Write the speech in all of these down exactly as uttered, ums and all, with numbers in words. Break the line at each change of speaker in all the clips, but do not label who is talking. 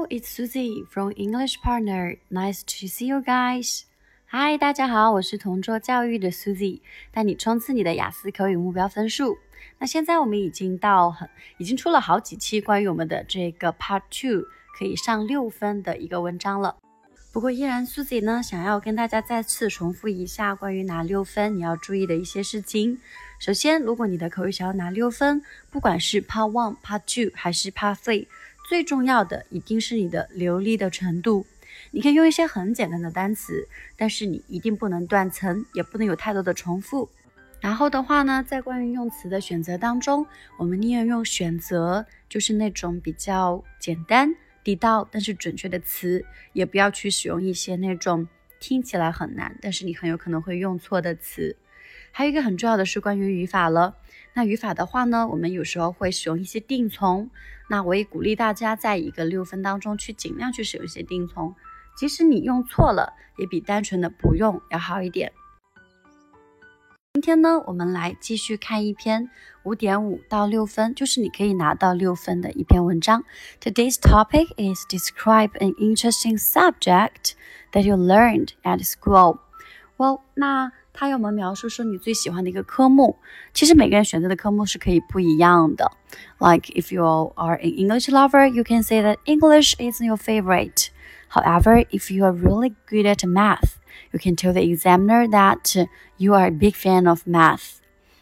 Hello, it's Susie from English Partner. Nice to see you guys. Hi, 大家好，我是同桌教育的 Susie， 带你冲刺你的雅思口语目标分数。那现在我们已经到很，已经出了好几期关于我们的这个 Part Two 可以上六分的一个文章了。不过依然 Susie 呢，想要跟大家再次重复一下关于拿六分你要注意的一些事情。首先，如果你的口语想要拿六分，不管是 Part One、Part Two 还是 Part Three，最重要的一定是你的流利的程度。你可以用一些很简单的单词，但是你一定不能断层，也不能有太多的重复。然后的话呢，在关于用词的选择当中，我们宁愿用选择，就是那种比较简单地道但是准确的词，也不要去使用一些那种听起来很难但是你很有可能会用错的词。还有一个很重要的是关于语法了。那语法的话呢，我们有时候会使用一些定从，那我也鼓励大家在一个六分当中去尽量去使用一些定从，即使你用错了，也比单纯的不用要好一点。今天呢，我们来继续看一篇 五点五 到六分，就是你可以拿到六分的一篇文章。Today's topic is describe an interesting subject that you learned at school. Well, 那他有没有描述说你最喜欢的一个科目？其实每个人选择的科目是可以不一样的。Like if you are an English lover, you can say that English is your favorite. However, if you are really good at math, you can tell the examiner that you are a big fan of math.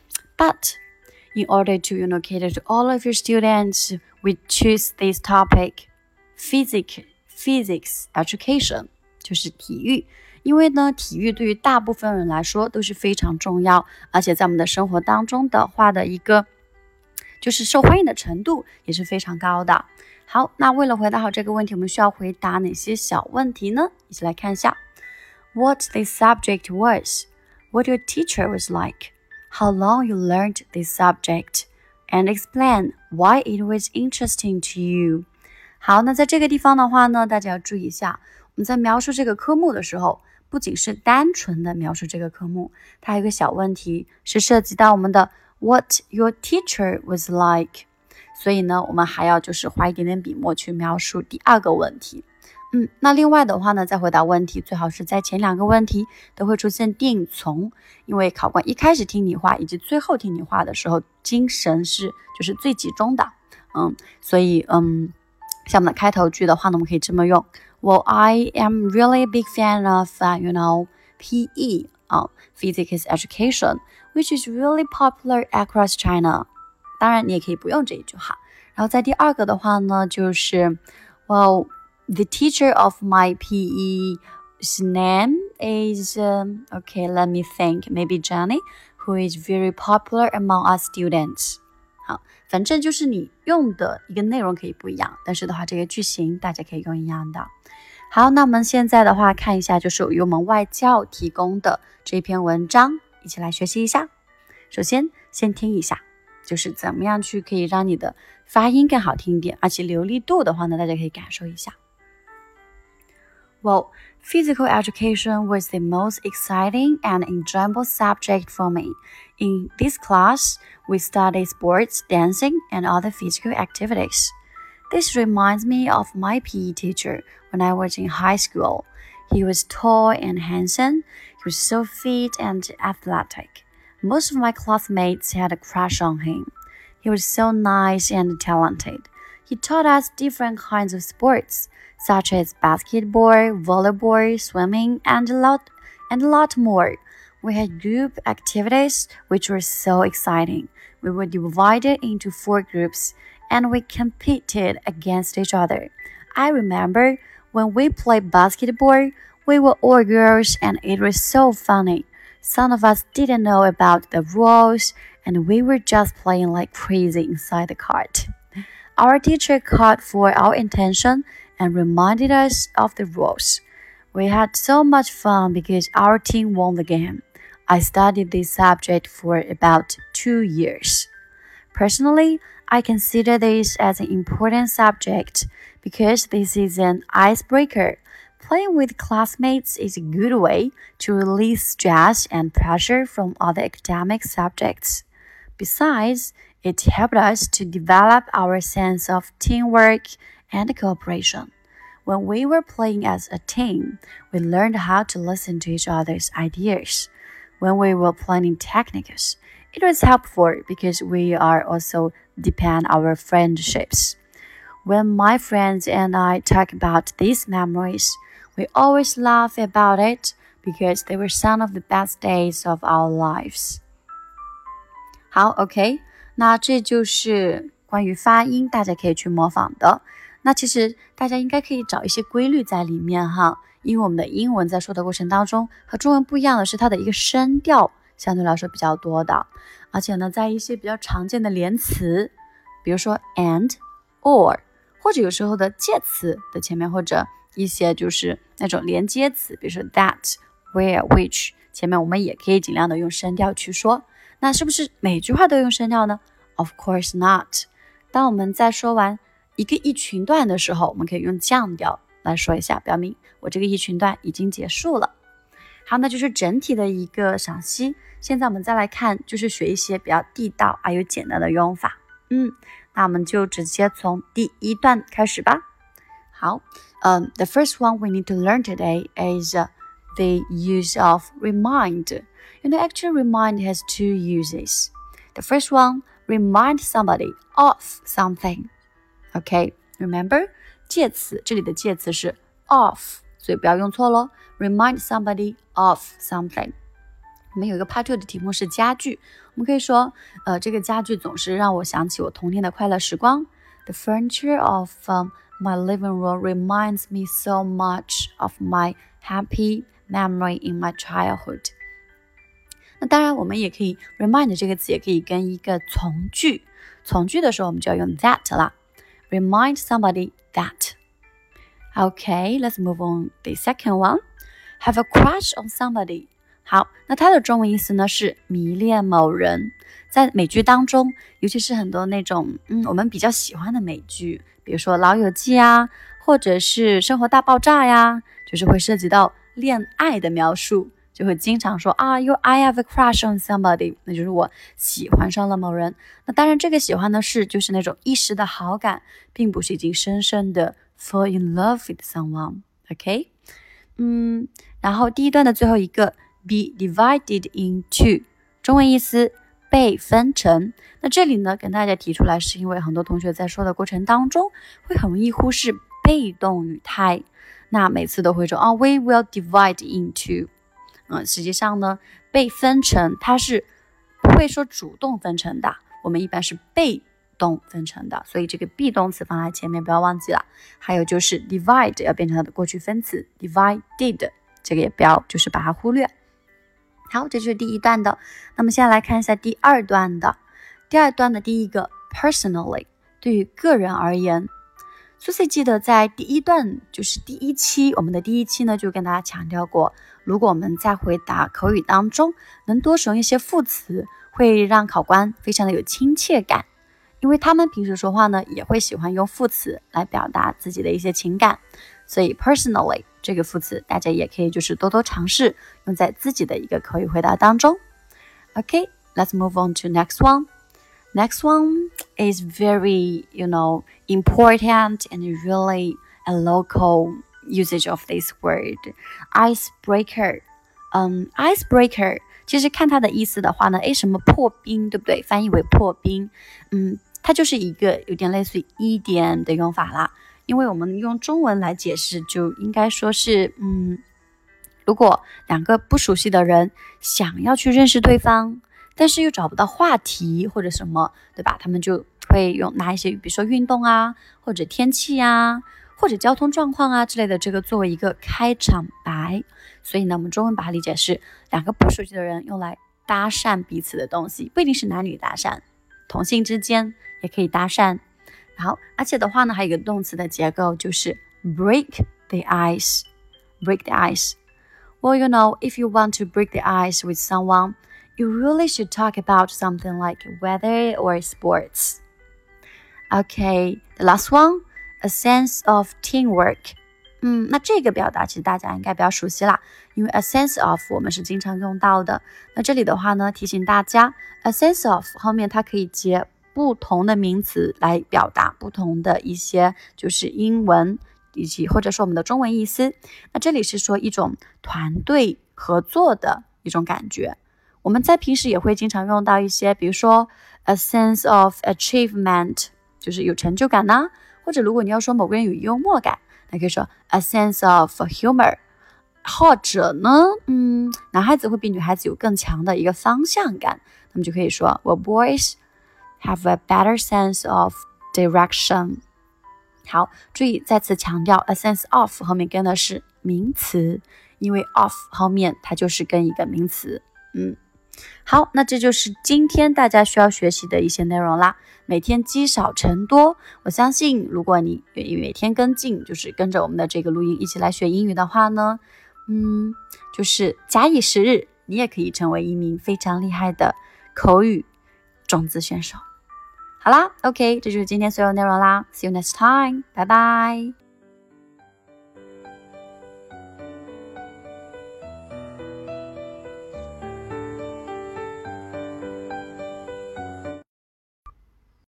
But in order to, you know, cater to all of your students, we choose this topic, physics, physics education, 就是体育。因为呢，体育对于大部分人来说都是非常重要，而且在我们的生活当中的话的一个就是受欢迎的程度也是非常高的。好，那为了回答好这个问题，我们需要回答哪些小问题呢？一起来看一下。What the subject was, what your teacher was like, how long you learned this subject, and explain why it was interesting to you. 好，那在这个地方的话呢，大家要注意一下，我们在描述这个科目的时候，不仅是单纯的描述这个科目，它还有一个小问题是涉及到我们的 what your teacher was like， 所以呢，我们还要就是花一点点笔墨去描述第二个问题。嗯，那另外的话呢，在回答问题最好是在前两个问题都会出现定从，因为考官一开始听你话以及最后听你话的时候，精神是就是最集中的。嗯，所以嗯，像我们的开头句的话呢，我们可以这么用。Well, I am really a big fan of, uh, you know, P E, uh, physics education, which is really popular across China. 当然，你也可以不用这一句话。然后在第二个的话呢，就是 Well, the teacher of my P E's name is, um, okay, let me think, maybe Johnny, who is very popular among us students. 好，反正就是你用的一个内容可以不一样，但是的话，这个句型大家可以用一样的。好，那我们现在的话看一下，就是由我们外教提供的这篇文章，一起来学习一下。首先，先听一下，就是怎么样去可以让你的发音更好听一点，而且流利度的话呢，大家可以感受一下。Well, physical education was the most exciting and enjoyable subject for me. In this class, we studied sports, dancing, and other physical activities. This reminds me of my P E teacher when I was in high school. He was tall and handsome. He was so fit and athletic. Most of my classmates had a crush on him. He was so nice and talented. He taught us different kinds of sports, such as basketball, volleyball, swimming, and a lot, and a lot more. We had group activities which were so exciting. We were divided into four groups, and we competed against each other. I remember when we played basketball, we were all girls, and it was so funny. Some of us didn't know about the rules, and we were just playing like crazy inside the court. Our teacher called for our attention and reminded us of the rules. We had so much fun because our team won the game. I studied this subject for about two years. Personally, I consider this as an important subject because this is an icebreaker. Playing with classmates is a good way to release stress and pressure from other academic subjects. Besides, it helped us to develop our sense of teamwork and cooperation. When we were playing as a team, we learned how to listen to each other's ideas. When we were planning techniques, it was helpful because we are also depend our friendships. When my friends and I talk about these memories, we always laugh about it because they were some of the best days of our lives. 好 OK 那这就是关于发音大家可以去模仿的。那其实大家应该可以找一些规律在里面哈，因为我们的英文在说的过程当中和中文不一样的是它的一个声调相对来说比较多的，而且呢在一些比较常见的连词，比如说 and or 或者有时候的介词的前面，或者一些就是那种连接词，比如说 that where which 前面我们也可以尽量的用声调去说。那是不是每句话都用声调呢？ Of course not。 当我们在说完一个一群段的时候，我们可以用降调来说一下，表明我这个一群段已经结束了。好，那就是整体的一个赏析。现在我们再来看，就是学一些比较地道还有简单的用法。嗯，那我们就直接从第一段开始吧。好，嗯、um, ，the first one we need to learn today is、uh, the use of remind. You know, actually, remind has two uses. The first one, remind somebody of something. Okay, remember? 介词，这里的介词是 of， 所以不要用错咯。Remind somebody of something. 我们有一个 part two 的题目是家具，我们可以说，呃，这个家具总是让我想起我童年的快乐时光。The furniture of、um, my living room reminds me so much of my happy memory in my childhood. 那当然我们也可以 remind 这个词也可以跟一个从句，从句的时候我们就要用 that 啦。Remind somebody that. Okay, let's move on the second one. Have a crush on somebody. 好，那它的中文意思呢是迷恋某人。在美剧当中，尤其是很多那种嗯我们比较喜欢的美剧，比如说《老友记》啊，或者是《生活大爆炸》呀，就是会涉及到恋爱的描述，就会经常说啊 you I have a crush on somebody， 那就是我喜欢上了某人。那当然这个喜欢的是就是那种一时的好感，并不是已经深深的 fall in love with someone。 OK， 嗯，然后第一段的最后一个 be divided into， 中文意思被分成。那这里呢跟大家提出来，是因为很多同学在说的过程当中会很容易忽视被动语态，那每次都会说哦 we will divide into， 嗯，实际上呢被分成它是不会说主动分成的，我们一般是被动分成的，所以这个 be 动词放在前面不要忘记了。还有就是 divide 要变成它的过去分词 divided， 这个也不要就是把它忽略。好，这就是第一段的。那么现在来看一下第二段的。第二段的第一个 personally， 对于个人而言。苏西记得在第一段，就是第一期，我们的第一期呢就跟大家强调过，如果我们在回答口语当中能多使用一些副词，会让考官非常的有亲切感，因为他们平时说话呢也会喜欢用副词来表达自己的一些情感，所以 personally 这个副词大家也可以就是多多尝试用在自己的一个口语回答当中。 OK, let's move on to next one. Next one is very, you know, important and really a local usage of this word. Icebreaker. Um, icebreaker 其实看它的意思的话呢，诶，什么破冰，对不对？翻译为破冰。嗯，它就是一个有点类似于一点的用法啦。因为我们用中文来解释，就应该说是，嗯，如果两个不熟悉的人想要去认识对方，但是又找不到话题或者什么，对吧？他们就会用拿一些比如说运动啊，或者天气啊，或者交通状况啊之类的这个作为一个开场白。所以呢我们中文把它理解是两个不熟悉的人用来搭讪彼此的东西，不一定是男女搭讪，同性之间也可以搭讪。好，而且的话呢还有一个动词的结构就是 break the ice. Break the ice. Well, you know, if you want to break the ice with someone, you really should talk about something like weather or sports. Okay, the last one, a sense of teamwork. 嗯，那这个表达其实大家应该比较熟悉啦，因为 a sense of 我们是经常用到的。那这里的话呢，提醒大家 a sense of 后面它可以接不同的名词来表达不同的一些就是英文以及或者说我们的中文意思。那这里是说一种团队合作的一种感觉。我们在平时也会经常用到一些，比如说 a sense of achievement， 就是有成就感呐、啊。或者如果你要说某个人有幽默感，那可以说 a sense of humor。或者呢，嗯，男孩子会比女孩子有更强的一个方向感，那么就可以说 well boys have a better sense of direction。 好，注意再次强调 a sense of 后面跟的是名词，因为 of 后面它就是跟一个名词。嗯，好，那这就是今天大家需要学习的一些内容啦。每天积少成多，我相信如果你每天跟进，就是跟着我们的这个录音一起来学英语的话呢，嗯，就是假以时日，你也可以成为一名非常厉害的口语种子选手。好啦 ，OK， 这就是今天所有内容啦。See you next time， 拜拜。